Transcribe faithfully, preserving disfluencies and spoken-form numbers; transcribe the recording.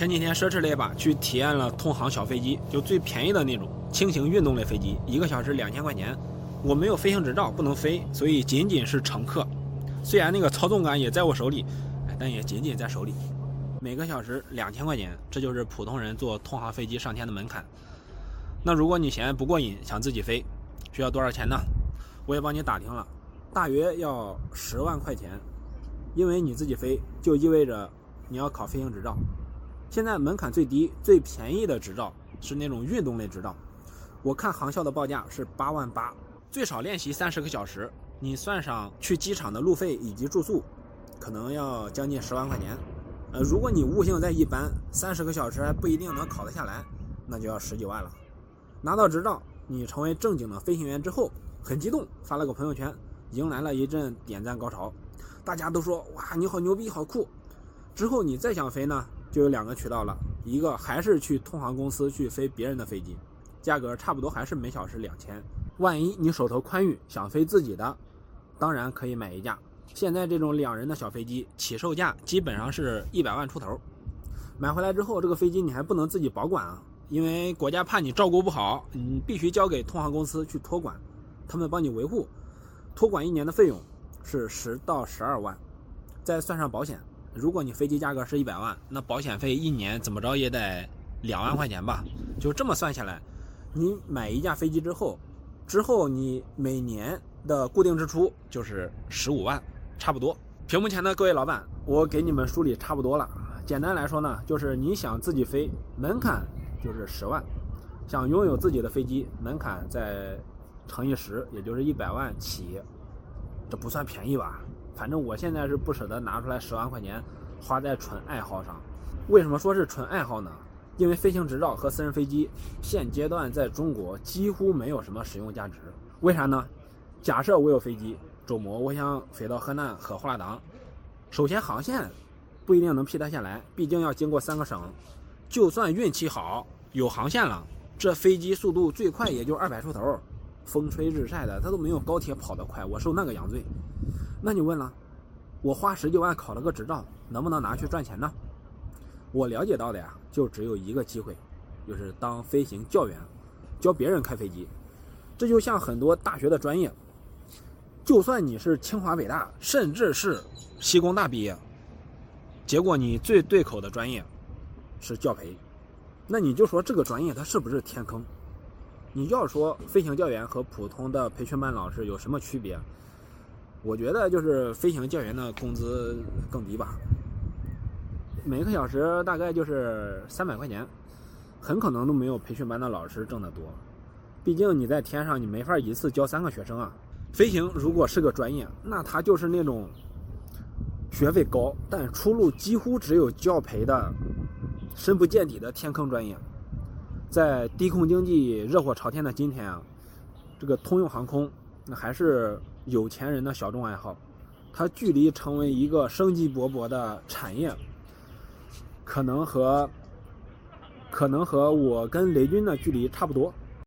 前几天奢侈了一把，去体验了通航小飞机，就最便宜的那种轻型运动类飞机，一个小时两千块钱。我没有飞行执照，不能飞，所以仅仅是乘客。虽然那个操纵杆也在我手里，但也仅仅在手里。每个小时两千块钱，这就是普通人坐通航飞机上天的门槛。那如果你嫌不过瘾，想自己飞，需要多少钱呢？我也帮你打听了，大约要十万块钱。因为你自己飞，就意味着你要考飞行执照。现在门槛最低、最便宜的执照是那种运动类执照，我看航校的报价是八万八，最少练习三十个小时，你算上去机场的路费以及住宿，可能要将近十万块钱。呃，如果你悟性再一般，三十个小时还不一定能考得下来，那就要十几万了。拿到执照，你成为正经的飞行员之后，很激动，发了个朋友圈，迎来了一阵点赞高潮，大家都说哇，你好牛逼，好酷。之后你再想飞呢，就有两个渠道了，一个还是去通航公司去飞别人的飞机，价格差不多还是每小时两千。万一你手头宽裕，想飞自己的，当然可以买一架。现在这种两人的小飞机起售价基本上是一百万出头，买回来之后，这个飞机你还不能自己保管啊，因为国家怕你照顾不好，你必须交给通航公司去托管，他们帮你维护。托管一年的费用是十到十二万，再算上保险，如果你飞机价格是一百万，那保险费一年怎么着也得两万块钱吧。就这么算下来，你买一架飞机之后，之后你每年的固定支出就是十五万，差不多。屏幕前的各位老板，我给你们梳理差不多了。简单来说呢，就是你想自己飞，门槛就是十万；想拥有自己的飞机，门槛再乘以十，也就是一百万起。这不算便宜吧？反正我现在是不舍得拿出来十万块钱花在纯爱好上。为什么说是纯爱好呢？因为飞行执照和私人飞机现阶段在中国几乎没有什么实用价值。为啥呢？假设我有飞机，周末我想飞到河南和胡拉党，首先航线不一定能批得下来，毕竟要经过三个省。就算运气好有航线了，这飞机速度最快也就二百出头，风吹日晒的，它都没有高铁跑得快，我受那个洋罪。那你问了，我花十几万考了个执照，能不能拿去赚钱呢？我了解到的呀，就只有一个机会，就是当飞行教员，教别人开飞机。这就像很多大学的专业，就算你是清华北大，甚至是西工大毕业，结果你最对口的专业是教培，那你就说这个专业它是不是天坑？你要说飞行教员和普通的培训班老师有什么区别？我觉得就是飞行教员的工资更低吧，每个小时大概就是三百块钱，很可能都没有培训班的老师挣得多。毕竟你在天上，你没法一次教三个学生啊。飞行如果是个专业，那它就是那种学费高，但出路几乎只有教培的深不见底的天坑专业。在低空经济热火朝天的今天啊，这个通用航空那还是有钱人的小众爱好，它距离成为一个生机勃勃的产业，可能和可能和我跟雷军的距离差不多。